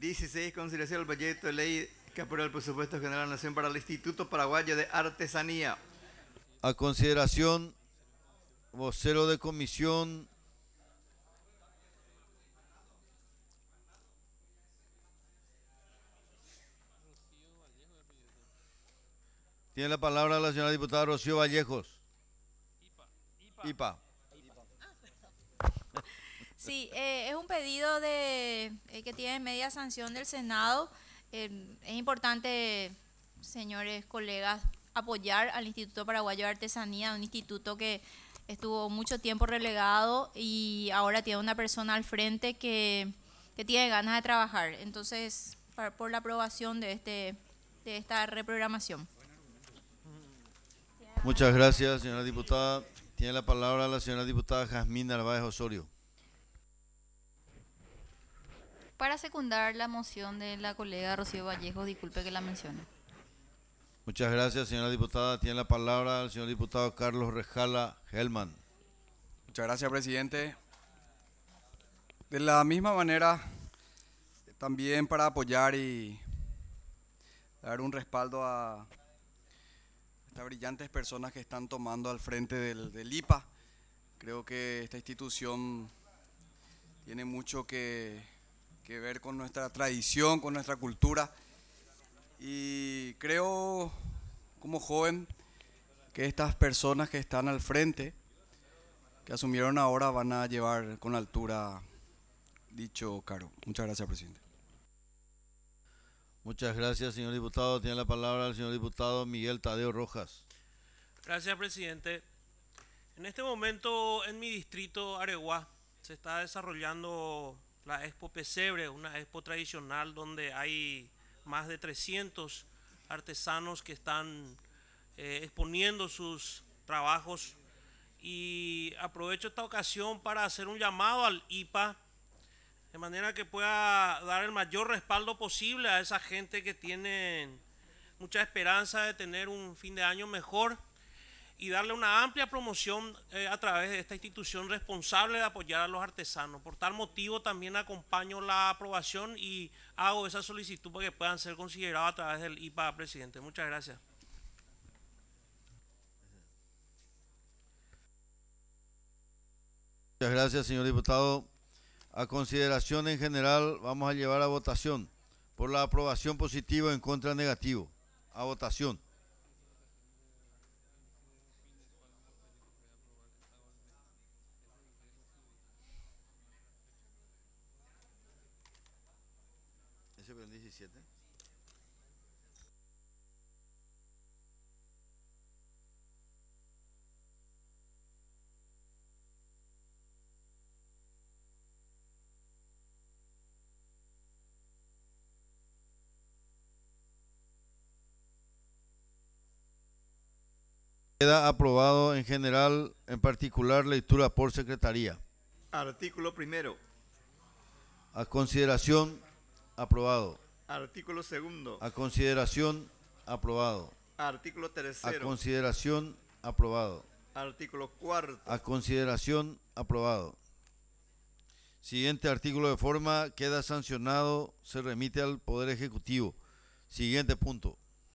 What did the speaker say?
16. Consideración del proyecto de ley que aprueba el presupuesto general de la Nación para el Instituto Paraguayo de Artesanía. A consideración, vocero de comisión. Tiene la palabra la señora diputada Rocío Vallejos. IPA. Sí, es un pedido que tiene media sanción del Senado. Es importante, señores colegas, apoyar al Instituto Paraguayo de Artesanía, un instituto que estuvo mucho tiempo relegado y ahora tiene una persona al frente que tiene ganas de trabajar. Entonces, por la aprobación de esta reprogramación. Muchas gracias, señora diputada. Tiene la palabra la señora diputada Jazmín Narváez Osorio. Para secundar la moción de la colega Rocío Vallejo, disculpe que la mencione. Muchas gracias, señora diputada. Tiene la palabra el señor diputado Carlos Rejala Gelman. Muchas gracias, presidente. De la misma manera, también para apoyar y dar un respaldo a estas brillantes personas que están tomando al frente del IPA. Creo que esta institución tiene mucho que ver con nuestra tradición, con nuestra cultura. Y creo, como joven, que estas personas que están al frente, que asumieron ahora, van a llevar con altura dicho cargo. Muchas gracias, presidente. Muchas gracias, señor diputado. Tiene la palabra el señor diputado Miguel Tadeo Rojas. Gracias, presidente. En este momento, en mi distrito, Areguá, se está desarrollando la Expo Pesebre, una expo tradicional donde hay más de 300 artesanos que están exponiendo sus trabajos. Y aprovecho esta ocasión para hacer un llamado al IPA, de manera que pueda dar el mayor respaldo posible a esa gente que tiene mucha esperanza de tener un fin de año mejor y darle una amplia promoción a través de esta institución responsable de apoyar a los artesanos. Por tal motivo también acompaño la aprobación y hago esa solicitud para que puedan ser considerados a través del IPA, presidente. Muchas gracias. Muchas gracias, señor diputado. A consideración en general, vamos a llevar a votación por la aprobación positiva, en contra negativo. A votación. ¿Ese fue el 17? Queda aprobado en general, en particular lectura por secretaría. Artículo primero. A consideración, aprobado. Artículo segundo. A consideración, aprobado. Artículo A tercero. consideración, aprobado. Artículo cuarto. A consideración, aprobado. Siguiente artículo de forma queda sancionado, se remite al Poder Ejecutivo. Siguiente punto.